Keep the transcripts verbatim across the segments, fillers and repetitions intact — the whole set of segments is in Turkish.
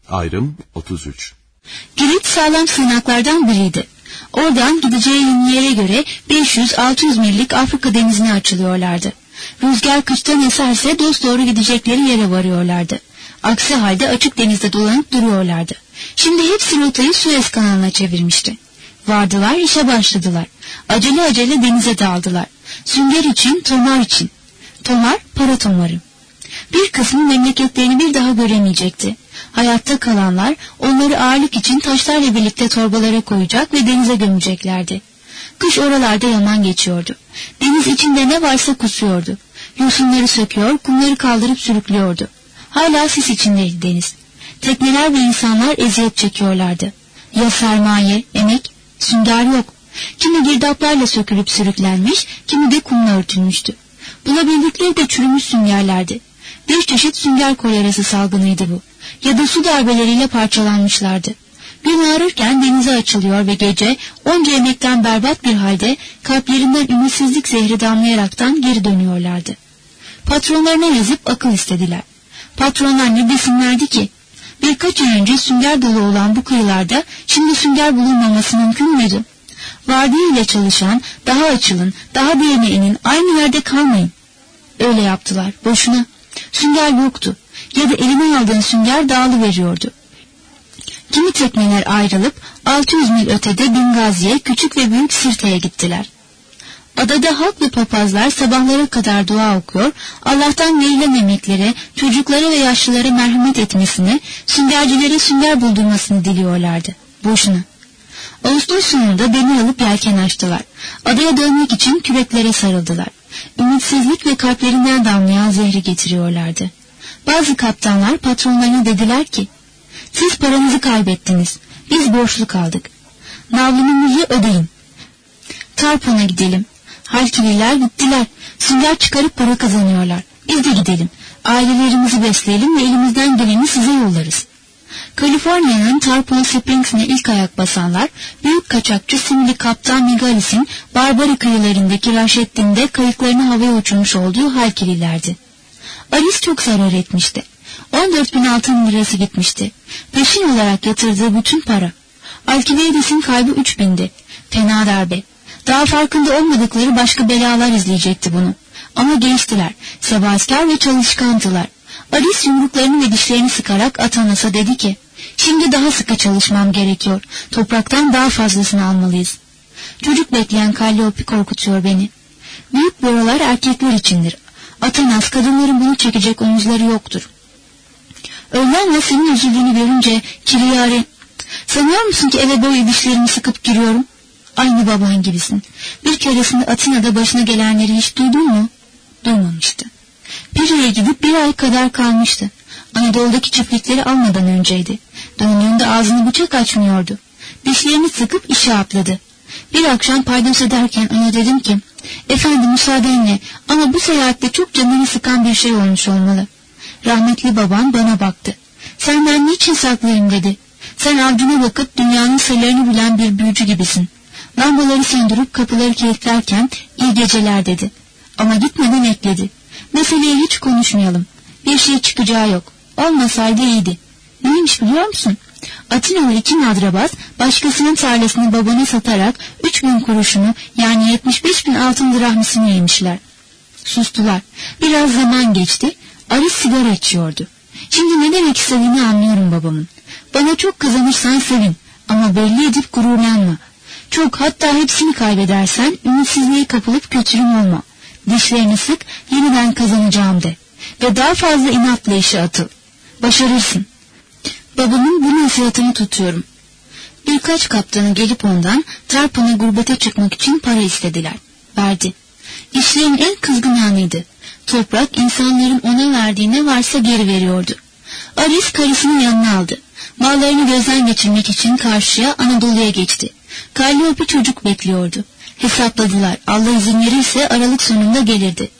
Ayrım otuz üç. Girit sağlam sığınaklardan biriydi. Oradan gideceği yeni yere göre beş yüz altı yüz millik Afrika denizine açılıyorlardı. Rüzgar kıştan eserse dosdoğru gidecekleri yere varıyorlardı. Aksi halde açık denizde dolanıp duruyorlardı. Şimdi hepsi rotayı Suez kanalına çevirmişti. Vardılar, işe başladılar. Acele acele denize daldılar. Sünger için, tomar için. Tomar, para tomarı. Bir kısmı memleketlerini bir daha göremeyecekti. Hayatta kalanlar onları ağırlık için taşlarla birlikte torbalara koyacak ve denize gömeceklerdi. Kış oralarda yaman geçiyordu. Deniz içinde ne varsa kusuyordu. Yosunları söküyor, kumları kaldırıp sürüklüyordu. Hala sis içindeydi deniz. Tekneler ve insanlar eziyet çekiyorlardı. Ya sermaye, emek, sünger yok. Kimi girdaplarla sökülüp sürüklenmiş, kimi de kumla örtülmüştü. Bulabildikleri de çürümüş süngerlerdi. Bir çeşit sünger kolerası salgınıydı bu. Ya da su darbeleriyle parçalanmışlardı. Gün ağrırken denize açılıyor ve gece onca emekten berbat bir halde kalplerinden ümitsizlik zehri damlayaraktan geri dönüyorlardı. Patronlarına yazıp akıl istediler. Patronlar ne desinlerdi ki? Birkaç ay önce sünger dolu olan bu kıyılarda şimdi sünger bulunmaması mümkün müydü? Vardiyayla çalışan, daha açılın, daha derine inin, aynı yerde kalmayın. Öyle yaptılar, boşuna. Sünger yoktu. Ya da eline aldığın sünger dağılıveriyordu. Kimi tekneler ayrılıp altı yüz mil ötede Bingazi'ye, küçük ve büyük Sirte'ye gittiler. Adada halk ve papazlar sabahlara kadar dua okuyor, Allah'tan verilen emeklere, çocuklara ve yaşlılara merhamet etmesini, süngercilere sünger buldurmasını diliyorlardı. Boşuna. Ağustos sonunda demir alıp yelken açtılar. Adaya dönmek için küreklere sarıldılar. Ümitsizlik ve kalplerinden damlayan zehri getiriyorlardı. Bazı kaptanlar patronlarına dediler ki, siz paranızı kaybettiniz, biz borçlu kaldık. Navlunumuzu ödeyin. Tarpon'a gidelim. Halkililer gittiler. Sünger çıkarıp para kazanıyorlar. Biz de gidelim. Ailelerimizi besleyelim ve elimizden geleni size yollarız. Kaliforniya'nın Tarpon Springs'ine ilk ayak basanlar, büyük kaçakçı simli kaptan Migalis'in Barbary kıyılarındaki Raşettin'de kayıklarını havaya uçurmuş olduğu Halkililerdi. Aris çok zarar etmişti. on dört bin altın lirası gitmişti. Peşin olarak yatırdığı bütün para. Alkiviadis'in kaybı üç bindi. Fena darbe. Daha farkında olmadıkları başka belalar izleyecekti bunu. Ama gençtiler, sebaskar ve çalışkandılar. Aris yumruklarını ve dişlerini sıkarak Atanas'a dedi ki, şimdi daha sıkı çalışmam gerekiyor. Topraktan daha fazlasını almalıyız. Çocuk bekleyen Kalliope korkutuyor beni. Büyük boralar erkekler içindir. Atanas, kadınların bunu çekecek omuzları yoktur. Öğlenle senin üzüldüğünü görünce Kiriyari, sanıyor musun ki eve böyle dişlerimi sıkıp giriyorum? Aynı baban gibisin. Bir keresinde Atina'da başına gelenleri hiç duydun mu? Duymamıştı. Piri'ye gidip bir ay kadar kalmıştı. Anadolu'daki çiftlikleri almadan önceydi. Döndüğünde ağzını bıçak açmıyordu. Dişlerini sıkıp işe atladı. Bir akşam paydos ederken ona dedim ki, efendim müsaadenle ama bu seyahatte çok canını sıkan bir şey olmuş olmalı. Rahmetli baban bana baktı. Senden niçin saklayayım dedi. Sen avcuna bakıp dünyanın sırlarını bilen bir büyücü gibisin. Lambaları söndürüp kapıları kilitlerken iyi geceler dedi. Ama gitmeden ekledi. Meseleyi hiç konuşmayalım. Bir şey çıkacağı yok. Olmasaydı iyiydi. Neymiş biliyor musun? Atinalı iki nadrabaz başkasının tarlasını babana satarak üç bin kuruşunu yani yetmiş beş bin altın drahmisini yemişler. Sustular. Biraz zaman geçti. Aris sigara içiyordu. Şimdi ne demek istediğini anlıyorum babamın. Bana çok kazanırsan sevin ama belli edip gururlanma. Çok, hatta hepsini kaybedersen ümitsizliğe kapılıp kötürüm olma. Dişlerini sık, yeniden kazanacağım de. Ve daha fazla inatla işe atıl. Başarırsın. Babamın bu nasihatini tutuyorum. Birkaç kaptanı gelip ondan Tarpon'a gurbete çıkmak için para istediler. Verdi. İşlerin en kızgın anıydı. Toprak insanların ona verdiği ne varsa geri veriyordu. Aris karısını yanına aldı. Mallarını gözden geçirmek için karşıya Anadolu'ya geçti. Kalliope çocuk bekliyordu. Hesapladılar. Allah izin verirse Aralık sonunda gelirdi.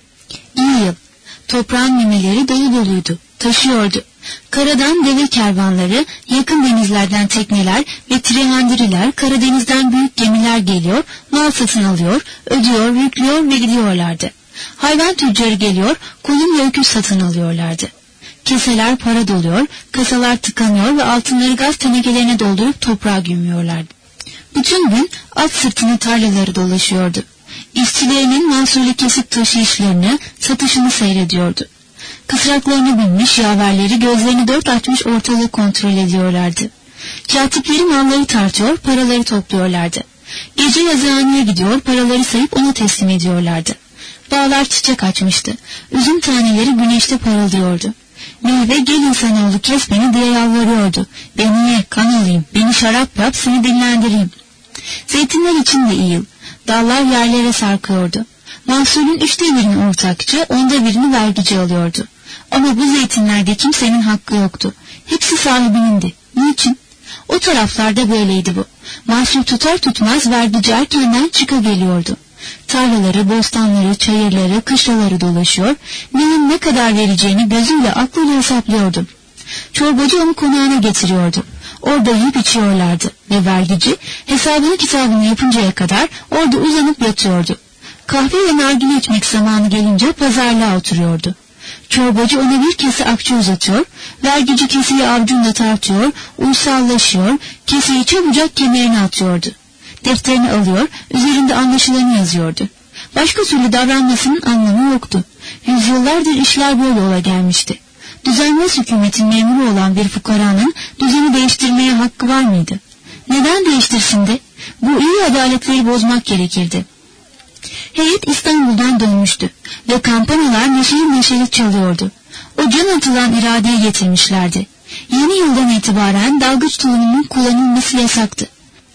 İyi yıl. Toprağın memeleri dolu doluydu. Taşıyordu. Karadan deve kervanları, yakın denizlerden tekneler ve trihandiriler, Karadeniz'den büyük gemiler geliyor, mal satın alıyor, ödüyor, yüklüyor ve gidiyorlardı. Hayvan tüccarı geliyor, koyun ve öküz satın alıyorlardı. Keseler para doluyor, kasalar tıkanıyor ve altınları gaz tenekelerine doldurup toprağa gömüyorlardı. Bütün gün at sırtına tarlaları dolaşıyordu. İşçilerinin mahsulü kesip taşıyışlarını, satışını seyrediyordu. Kısraklarına binmiş yaverleri gözlerini dört açmış ortalığı kontrol ediyorlardı. Katipleri malları tartıyor, paraları topluyorlardı. Gece yazıhaneye gidiyor, paraları sayıp ona teslim ediyorlardı. Bağlar çiçek açmıştı. Üzüm taneleri güneşte parıldıyordu. Meyve gel insanoğlu kes beni diye yalvarıyordu. Beni ye, kan alayım, beni şarap yap, seni dinlendireyim. Zeytinler için de iyi yıl. Dallar yerlere sarkıyordu. Mahsulün üçte birini ortakçı, onda birini vergici alıyordu. Ama bu zeytinlerde kimsenin hakkı yoktu. Hepsi sahibinindi. Niçin? O taraflarda böyleydi bu. Mahsul tutar tutmaz vergici erkenden çıka geliyordu. Tarlaları, bostanları, çayırları, kışlaları dolaşıyor, neyin ne kadar vereceğini gözüyle aklıyla hesaplıyordu. Çorbacı onu konağına getiriyordu. Orada yiyip içiyorlardı ve vergici hesabını kitabını yapıncaya kadar orada uzanıp yatıyordu. Kahve ve nargile içmek zamanı gelince pazarlığa oturuyordu. Çorbacı ona bir kese akçe uzatıyor, vergici keseyi avcunda tartıyor, uysallaşıyor, keseyi çabucak kemerine atıyordu. Defterini alıyor, üzerinde anlaşılanı yazıyordu. Başka türlü davranmasının anlamı yoktu. Yüzyıllardır işler böyle ola gelmişti. Düzenmez hükümetin memuru olan bir fukaranın düzeni değiştirmeye hakkı var mıydı? Neden değiştirsin de? Bu iyi adaletleri bozmak gerekirdi. Heyet İstanbul'dan dönmüştü ve kampanalar neşeli neşeli çalıyordu. O can atılan iradeyi getirmişlerdi. Yeni yıldan itibaren dalgıç tulumunun kullanılması yasaktı.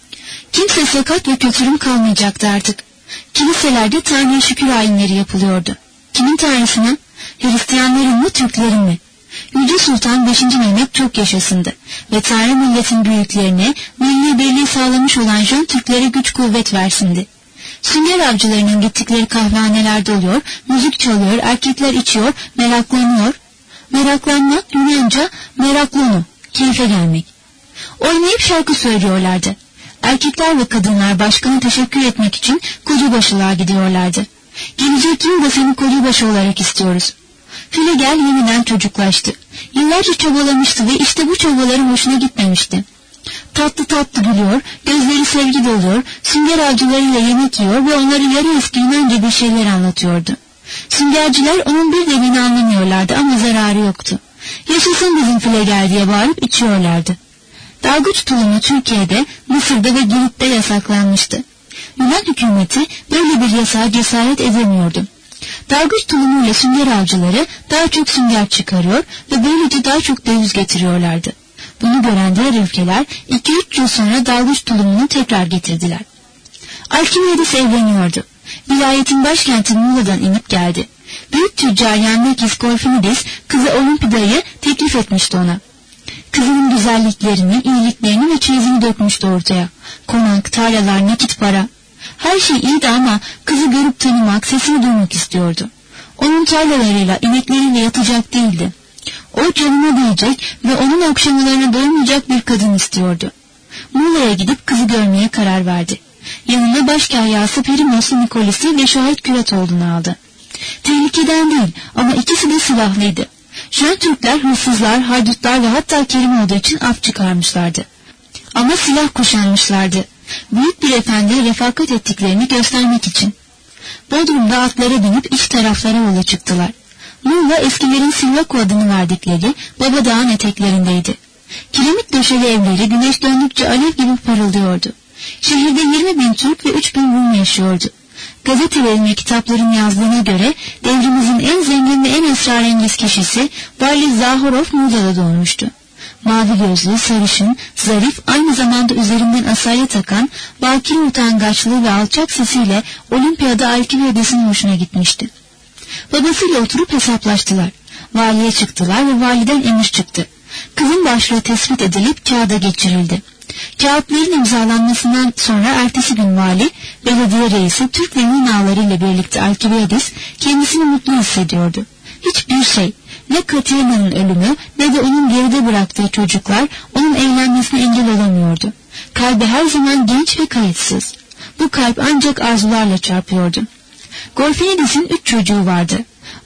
Kimse sakat ve kötürüm kalmayacaktı artık. Kiliselerde Tanrı'ya şükür ayinleri yapılıyordu. Kimin Tanrısına? Hristiyanların mı, Türklerin mi? Yüce Sultan beşinci Mehmet çok yaşasındı ve Tanrı milletin büyüklerine milli birliği sağlamış olan Jön Türklere güç kuvvet versindi. Sünger avcılarının gittikleri kahvehanelerde oluyor, müzik çalıyor, erkekler içiyor, meraklanıyor. Meraklanmak Yunanca meraklonu, keyfe gelmek. Oynayıp şarkı söylüyorlardı. Erkekler ve kadınlar başkana teşekkür etmek için kocabaşılığa gidiyorlardı. Gelecek yıl da seni kocabaşı olarak istiyoruz. Filegel yeniden çocuklaştı. Yıllarca çabalamıştı ve işte bu çabaları hoşuna gitmemişti. Tatlı tatlı gülüyor, gözleri sevgi doluyor, sünger avcılarıyla yemek yiyor ve onları yarı eski Yunanca bir şeyler anlatıyordu. Süngerciler onun bir dediğini anlamıyorlardı ama zararı yoktu. Yaşasın bizim Filegel diye bağırıp içiyorlardı. Dalgıç tulumu Türkiye'de, Mısır'da ve Girit'te yasaklanmıştı. Yunan hükümeti böyle bir yasağa cesaret edemiyordu. Dalgıç tulumuyla sünger avcıları daha çok sünger çıkarıyor ve böylece daha çok döviz getiriyorlardı. Bunu gören diğer ülkeler iki üç yıl sonra dalgıç tulumunu tekrar getirdiler. Alkimiades evleniyordu. Vilayetin başkenti Muğla'dan inip geldi. Büyük tüccar Yanmakis Golfinides kızı Olimpida'yı teklif etmişti ona. Kızının güzelliklerini, iyiliklerini ve çeyizini dökmüştü ortaya. Konak, tarlalar, nakit para. Her şey iyiydi ama kızı görüp tanımak, sesini duymak istiyordu. Onun tarlalarıyla, inekleriyle yatacak değildi. O canına değecek ve onun okşamalarına doymayacak bir kadın istiyordu. Muğla'ya gidip kızı görmeye karar verdi. Yanına başkahyası Perimoslu Nikolis'i ve şahit Küratoğlu'nu aldı. Tehlikeden değil ama ikisi de silahlıydı. Jön Türkler hırsızlar, haydutlar ve hatta Kerim olduğu için af çıkarmışlardı. Ama silah kuşanmışlardı. Büyük bir efendiye refakat ettiklerini göstermek için. Bodrum'da atlara binip iç taraflara yola çıktılar. Muğla eskilerin Silvako adını verdikleri Baba Dağ'ın eteklerindeydi. Kiremit döşeli evleri güneş döndükçe alev gibi parıldıyordu. Şehirde yirmi bin Türk ve üç bin Rum yaşıyordu. Gazetelerin ve kitapların yazdığına göre devrimizin en zengin ve en esrarengiz kişisi Vali Zahorov Muğla'da doğmuştu. Mavi gözlü, sarışın, zarif, aynı zamanda üzerinden asaya takan, bakire utangaçlığı ve alçak sesiyle Olimpiyada Alkimiyades'in hoşuna gitmişti. Babasıyla oturup hesaplaştılar. Valiye çıktılar ve validen emir çıktı. Kızın başlığı tespit edilip kağıda geçirildi. Kağıtların imzalanmasından sonra ertesi gün vali, belediye reisi, Türk ve Yunan ağalarıyla birlikte Alkimiyades kendisini mutlu hissediyordu. Hiçbir şey, ne Katerina'nın ölümü ne de onun geride bıraktığı çocuklar onun evlenmesine engel olamıyordu. Kalbi her zaman genç ve kayıtsız. Bu kalp ancak arzularla çarpıyordu. Golfinides'in üç çocuğu vardı.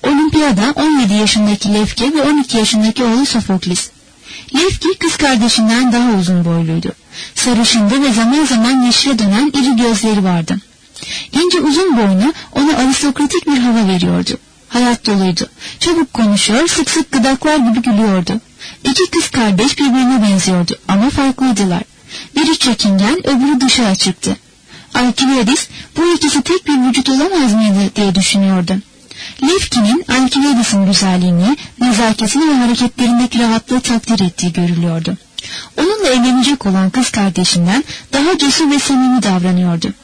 Olimpiyada on yedi yaşındaki Lefke ve on iki yaşındaki oğlu Sofoklis. Lefki kız kardeşinden daha uzun boyluydu. Sarışındı ve zaman zaman yeşile dönen iri gözleri vardı. İnce uzun boynu ona aristokratik bir hava veriyordu. Hayat doluydu. Çabuk konuşuyor, sık sık gıdaklar gibi gülüyordu. İki kız kardeş birbirine benziyordu ama farklıydılar. Biri çekingen, öbürü dışa açıktı. Alkiviadis bu ikisi tek bir vücut olamaz mıydı diye düşünüyordu. Lefki'nin Alkiviadis'in güzelliğini, nezaketini ve hareketlerindeki rahatlığı takdir ettiği görülüyordu. Onunla evlenecek olan kız kardeşinden daha cesur ve samimi davranıyordu.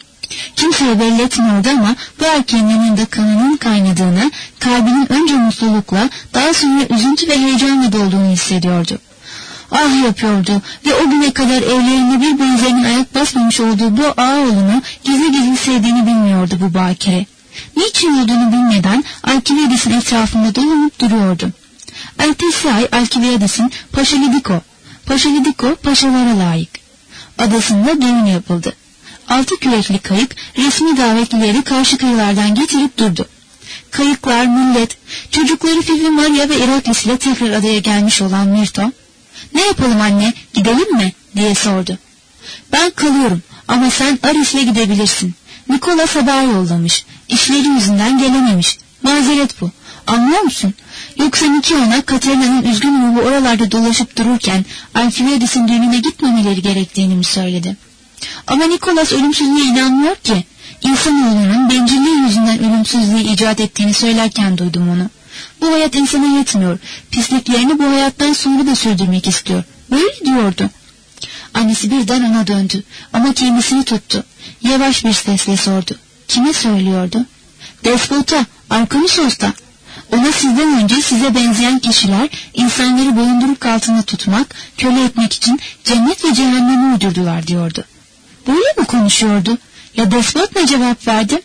Kimseye belli etmiyordu ama bu erkeğin yanında kanının kaynadığını, kalbinin önce mutlulukla, daha sonra üzüntü ve heyecanla dolduğunu hissediyordu. Ah yapıyordu ve o güne kadar evlerinde bir benzerinin ayak basmamış olduğu bu ağaoğlunu gizli gizli sevdiğini bilmiyordu bu bakire. Niçin olduğunu bilmeden Alkiviadis'in etrafında dolanıp duruyordu. Ertesi ay Alkiviadis'in Paşalidiko, Paşalidiko paşalara layık adasında düğün yapıldı. Altı kürekli kayık resmi davetlileri karşı kıyılardan getirip durdu. Kayıklar, millet, çocukları Fifi Maria ve Iraklis ile tekrar adaya gelmiş olan Mirto, "Ne yapalım anne, gidelim mi?" diye sordu. "Ben kalıyorum ama sen Aris'le gidebilirsin. Nikolas haber yollamış. İşleri yüzünden gelememiş. Mazeret bu. Anlıyor musun? Yoksa Nikiona, Katerina'nın üzgün ruhu oralarda dolaşıp dururken Alkiviadis'in düğününe gitmemeleri gerektiğini mi söyledi? Ama Nikolas ölümsüzlüğe inanmıyor ki. İnsanoğlunun bencilliği yüzünden ölümsüzlüğü icat ettiğini söylerken duydum onu. Bu hayat insana yetmiyor. Pisliklerini bu hayattan sonra da sürdürmek istiyor. Böyle diyordu." Annesi birden ona döndü ama kendisini tuttu. Yavaş bir sesle sordu. "Kime söylüyordu?" "Despota, Arkonisos'ta. Ona sizden önce size benzeyen kişiler insanları boyunduruk altında tutmak, köle etmek için cennet ve cehennemi uydurdular" diyordu. Böyle mi konuşuyordu? Ya despot ne cevap verdi?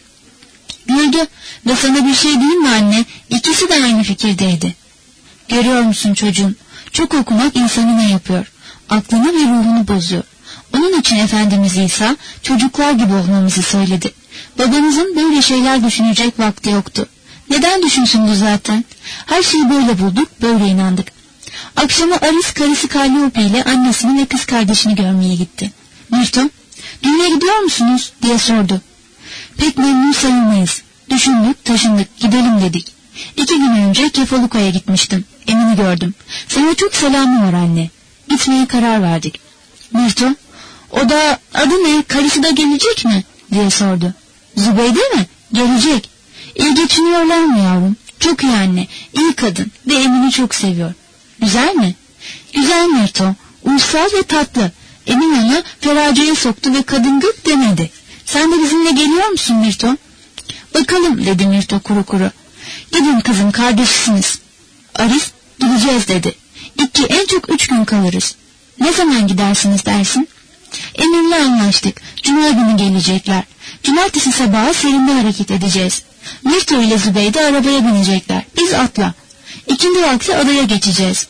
Güldü ve "Sana bir şey diyeyim mi anne? İkisi de aynı fikirdeydi." "Görüyor musun çocuğum? Çok okumak insanı ne yapıyor? Aklını ve ruhunu bozuyor. Onun için Efendimiz İsa çocuklar gibi olmamızı söyledi. Babanızın böyle şeyler düşünecek vakti yoktu. Neden düşünsün bu zaten? Her şeyi böyle bulduk, böyle inandık." Akşama Aris karısı Kalliope ile annesini ve kız kardeşini görmeye gitti. "Mirto, düğüne gidiyor musunuz?" diye sordu. "Pek memnun sayılmayız. Düşündük, taşındık, gidelim dedik. İki gün önce Kefaluka'ya gitmiştim. Emin'i gördüm. Sana çok selamı var anne. Gitmeye karar verdik." "Mirto, o da adı ne, karısı da gelecek mi?" diye sordu. "Zübeyde mi? Gelecek. İyi geçiniyorlar mı yavrum?" "Çok iyi anne, iyi kadın ve Emin'i çok seviyor." "Güzel mi?" "Güzel Mirto, uysal ve tatlı. Emin ona feraceye soktu ve kadın gık demedi. Sen de bizimle geliyor musun Mirto?" "Bakalım," dedi Mirto kuru kuru. "Gidin kızım, kardeşsiniz." Aris, "Gideceğiz," dedi. "İki, en çok üç gün kalırız." "Ne zaman gidersiniz dersin?" "Emin'le anlaştık. Cuma günü gelecekler. Cumartesi sabahı serinde hareket edeceğiz. Mirto ile Zübeyde arabaya binecekler. Biz atla. İkindi vakti adaya geçeceğiz."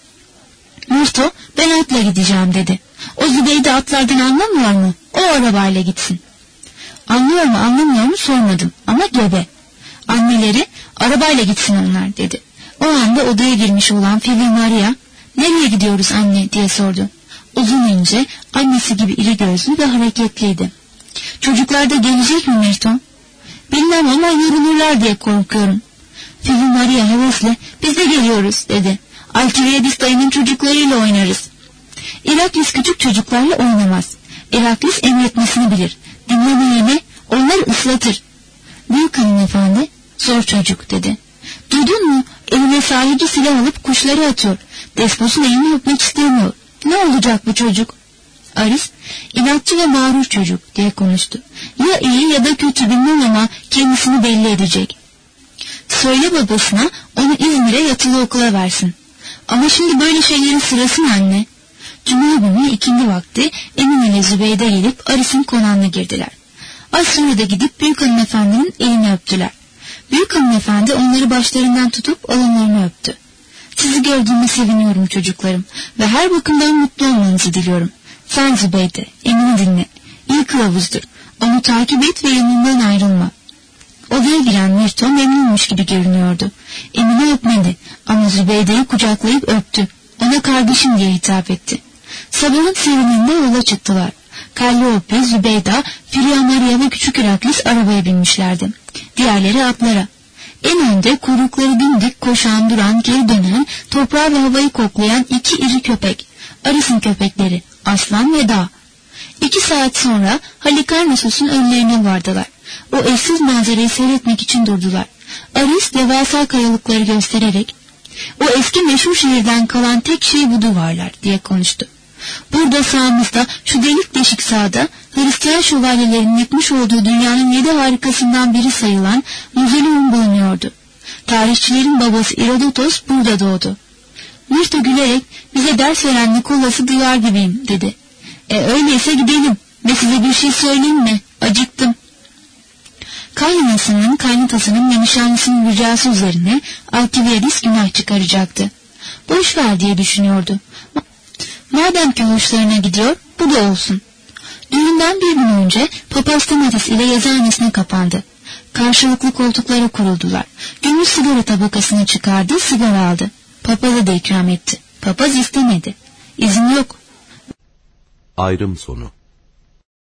Mirto, "Ben atla gideceğim," dedi. "O Zübeyde atlardan anlamıyor mu? O arabayla gitsin." "Anlıyor mu anlamıyor mu sormadım ama gebe." Anneleri, "Arabayla gitsin onlar," dedi. O anda odaya girmiş olan Fivi Maria, "Nereye gidiyoruz anne?" diye sordu. Uzun ince, annesi gibi iri gözlü ve hareketliydi. "Çocuklar da gelecek mi Mirto?" "Bilmem ama yorulurlar diye korkuyorum." Fivi Maria hevesle, "Biz de geliyoruz," dedi. "Alkiviadis dayının çocuklarıyla oynarız." Iraklis küçük çocuklarla oynamaz. Iraklis emretmesini bilir. Dinlemeyene onları ıslatır. "Büyük hanımefendi," "Zor çocuk," dedi. "Duydun mu? Eline sahici silah alıp kuşları atıyor. Desposun elini öpmek istemiyor. Ne olacak bu çocuk?" Aris, "İnatçı ve mağrur çocuk," diye konuştu. "Ya iyi ya da kötü bilmem ama kendisini belli edecek. Söyle babasına onu İzmir'e yatılı okula versin." "Ama şimdi böyle şeylerin sırası mı anne?" Cuma günü ikindi vakti Emin ile Zübeyde gelip Aris'in konağına girdiler. Az sonra da gidip büyük hanımefendinin elini öptüler. Büyük hanımefendi onları başlarından tutup alınlarını öptü. "Sizi gördüğüme seviniyorum çocuklarım ve her bakımdan mutlu olmanızı diliyorum. Sen Zübeyde, Emin'i dinle. İyi kılavuzdur. Onu takip et ve yanından ayrılma." Odaya giren Mirto memnunmuş gibi görünüyordu. Emine öpmedi ama Zübeyda'yı kucaklayıp öptü. Ona kardeşim diye hitap etti. Sabahın serinliğinde yola çıktılar. Calliope, Zübeyda, Firya Maria ve küçük Iraklis arabaya binmişlerdi. Diğerleri atlara. En önde kuyrukları dimdik koşan, duran, geri dönen, toprağı ve havayı koklayan iki iri köpek. Aris'in köpekleri, Aslan ve Dağ. İki saat sonra Halikarnassos'un önlerine vardılar. O eşsiz manzarayı seyretmek için durdular. Aris devasa kayalıkları göstererek, "O eski meşhur şehirden kalan tek şey bu duvarlar," diye konuştu. "Burada sağımızda, şu delik deşik sağda, Hristiyan şövalyelerin yıkmış olduğu dünyanın yedi harikasından biri sayılan Mauzoleum bulunuyordu. Tarihçilerin babası Herodotos burada doğdu." Mirto gülerek, "Bize ders veren Nikolas'ı duyar gibiyim," dedi. "E öyleyse gidelim ve size bir şey söyleyeyim mi? Acıktım." Kaynanasının, kaynatasının ve nişanlısının ricası üzerine Alkiviadis günah çıkaracaktı. Boş ver diye düşünüyordu. Madem ki hoşlarına gidiyor, bu da olsun. Düğünden bir gün önce Papa Stamatis ile yazıhanesine kapandı. Karşılıklı koltuklara kuruldular. Gümüş sigara tabakasını çıkardı, sigara aldı. Papaz'a da ikram etti. Papaz istemedi. İzin yok. Ayrım sonu.